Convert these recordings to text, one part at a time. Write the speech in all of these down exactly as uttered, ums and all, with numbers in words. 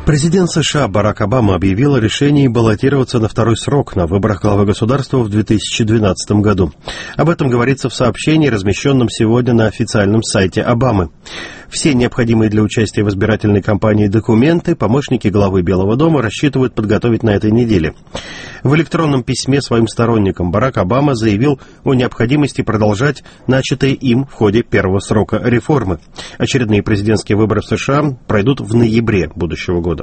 Президент США Барак Обама объявил о решении баллотироваться на второй срок на выборах главы государства в две тысячи двенадцатом году. Об этом говорится в сообщении, размещенном сегодня на официальном сайте Обамы. Все необходимые для участия в избирательной кампании документы помощники главы Белого дома рассчитывают подготовить на этой неделе. В электронном письме своим сторонникам Барак Обама заявил о необходимости продолжать начатые им в ходе первого срока реформы. Очередные президентские выборы в США пройдут в ноябре будущего года.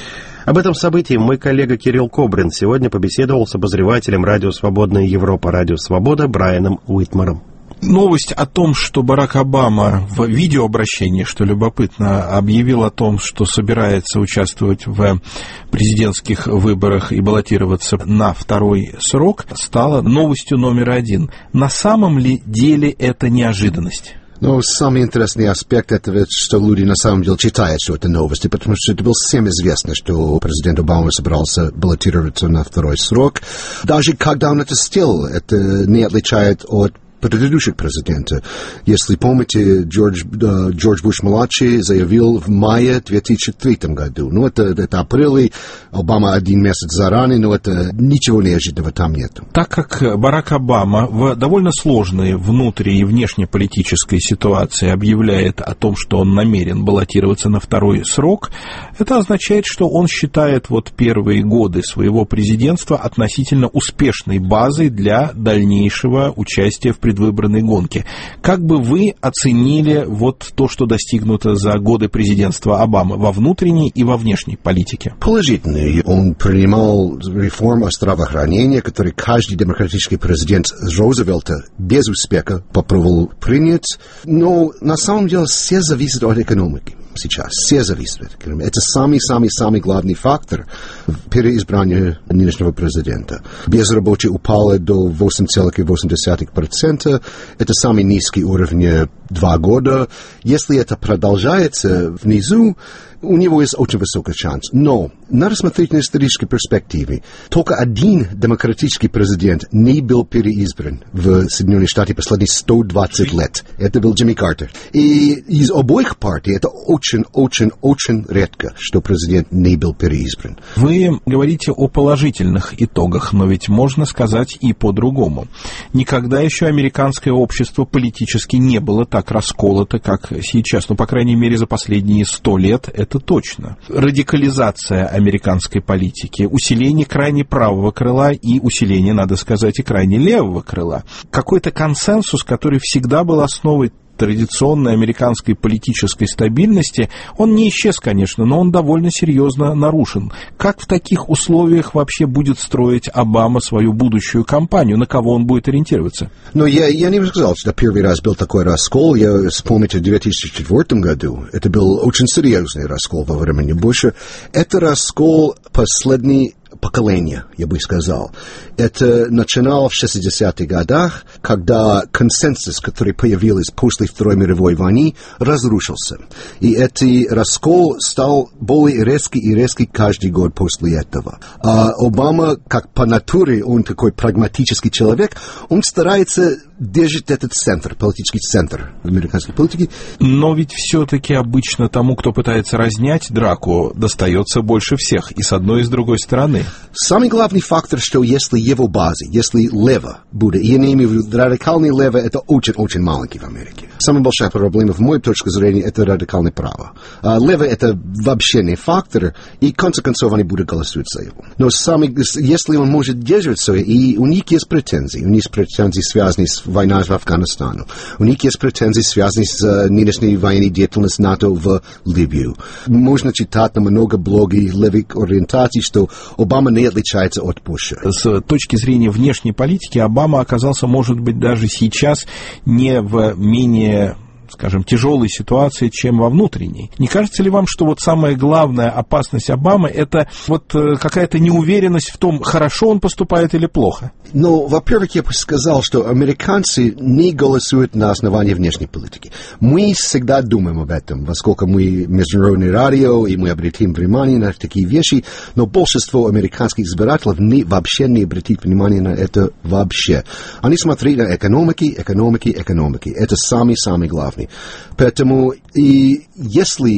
Об этом событии мой коллега Кирилл Кобрин сегодня побеседовал с обозревателем радио «Свободная Европа», радио «Свобода» Брайаном Уитмаром. Новость о том, что Барак Обама в видеообращении, что любопытно, объявил о том, что собирается участвовать в президентских выборах и баллотироваться на второй срок, стала новостью номер один. На самом ли деле это неожиданность? Но самый интересный аспект этого, что люди на самом деле читают все это новости, потому что это было всем известно, что президент Обама собирался баллотироваться на второй срок. Даже когда он это сделал, это не отличает от предыдущих президента. Если помните, Джордж, uh, Джордж Буш-младший заявил в мае две тысячи третьем году. Ну, это, это апрель, Обама один месяц заранее, но это ничего неожиданного там нет. Так как Барак Обама в довольно сложной внутри- и внешнеполитической ситуации объявляет о том, что он намерен баллотироваться на второй срок, это означает, что он считает вот первые годы своего президентства относительно успешной базой для дальнейшего участия в предвыборной предвыборной гонки. Как бы вы оценили вот то, что достигнуто за годы президентства Обамы во внутренней и во внешней политике? Положительный. Он принимал реформу здравоохранения, который каждый демократический президент Рузвельта без успеха попробовал принять. Но на самом деле все зависит от экономики. Сейчас все зависит от экономики. Это самый-самый-самый главный фактор в переизбрании нынешнего президента. Безработица упала до восемь целых восемь десятых процента. Это самый низкий уровень два года. Если это продолжается внизу, у него есть очень высокий шанс. Но надо смотреть на исторической перспективе. Только один демократический президент не был переизбран в Соединенных Штатах последние сто двадцать лет. Это был Джимми Картер. И из обоих партий это очень-очень-очень редко, что президент не был переизбран. Вы говорите о положительных итогах, но ведь можно сказать и по-другому. Никогда еще американское общество политически не было так расколото, как сейчас. Ну, по крайней мере, за последние сто лет это точно. Радикализация американской политики, усиление крайне правого крыла и усиление, надо сказать, и крайне левого крыла. Какой-то консенсус, который всегда был основой традиционной американской политической стабильности, он не исчез, конечно, но он довольно серьезно нарушен. Как в таких условиях вообще будет строить Обама свою будущую кампанию? На кого он будет ориентироваться? Но я, я не сказал, что первый раз был такой раскол. Я вспомню, в две тысячи четвёртом году это был очень серьезный раскол во времени Буша. Это раскол последний поколения, я бы сказал. Это начиналось в шестидесятых годах, когда консенсус, который появился после Второй мировой войны, разрушился. И этот раскол стал более резкий и резкий каждый год после этого. А Обама, как по натуре, он такой прагматический человек, он старается держать этот центр, политический центр в американской политике. Но ведь все-таки обычно тому, кто пытается разнять драку, достается больше всех, и с одной, и с другой стороны. Самый главный фактор, что если его базы, если лево будет, я не имею в виду радикальный лево, это очень-очень маленький в Америке. Самая большая проблема, в моей точке зрения, это радикальное право. А лево это вообще не фактор, и в конце концов они будут голосовать за его. Но самый, если он может держаться, и у них есть претензии, у них есть претензии, связанные с войной в Афганистане, у них есть претензии, связанные с uh, нынешней военной деятельностью НАТО в Ливию. Можно читать на много блогов левых ориентаций, что Обама не отличается от Буша. С точки зрения внешней политики Обама оказался, может быть, даже сейчас не в менее, скажем, тяжелой ситуации, чем во внутренней. Не кажется ли вам, что вот самая главная опасность Обамы – это вот какая-то неуверенность в том, хорошо он поступает или плохо? Ну, во-первых, я бы сказал, что американцы не голосуют на основании внешней политики. Мы всегда думаем об этом, поскольку мы международное радио, и мы обратим внимание на такие вещи, но большинство американских избирателей не, вообще не обратит внимание на это вообще. Они смотрят на экономики, экономики, экономики. Это самый-самый главный. Поэтому и если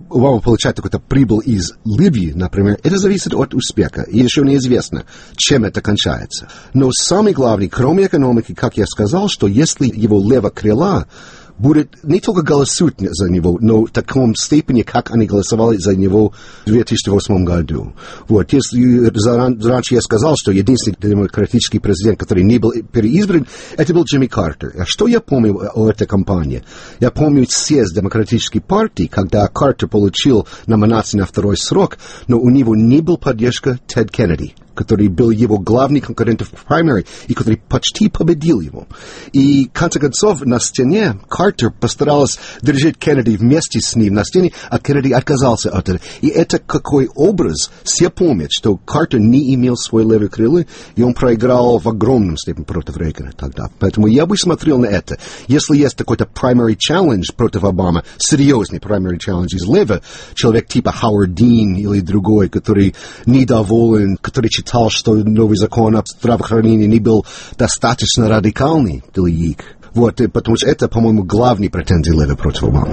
Обама получает какой-то прибыль из Ливии, например, это зависит от успеха, и еще неизвестно, чем это кончается. Но самое главное, кроме экономики, как я сказал, что если его левое крыло будет не только голосовать за него, но в таком степени, как они голосовали за него в две тысячи восьмом году. Вот, если раньше я сказал, что единственный демократический президент, который не был переизбран, это был Джимми Картер. А что я помню о этой кампании? Я помню съезд демократической партии, когда Картер получил номинацию на второй срок, но у него не была поддержка Тед Кеннеди, который был его главный конкурент в праймере и который почти победил его. И, в конце концов, на стене Картер постарался держать Кеннеди вместе с ним на стене, а Кеннеди отказался от этого. И это какой образ. Все помнят, что Картер не имел свой левый крыло, и он проиграл в огромном степени против Рейгана тогда. Поэтому я бы смотрел на это. Если есть какой-то primary challenge против Обамы, серьезный primary challenge из лева, человек типа Хауард Дин или другой, который недоволен, который читает, что новый закон о здравоохранении не был достаточно радикальный для них. Вот, потому что это, по-моему, главный претензий левой против Обамы.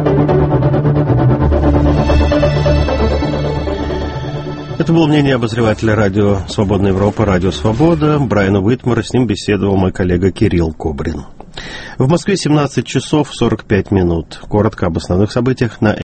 Это было мнение обозревателя радио «Свободная Европа», радио «Свобода» Брайана Уитмара. С ним беседовал мой коллега Кирилл Кобрин. В Москве семнадцать часов сорок пять минут. Коротко об основных событиях на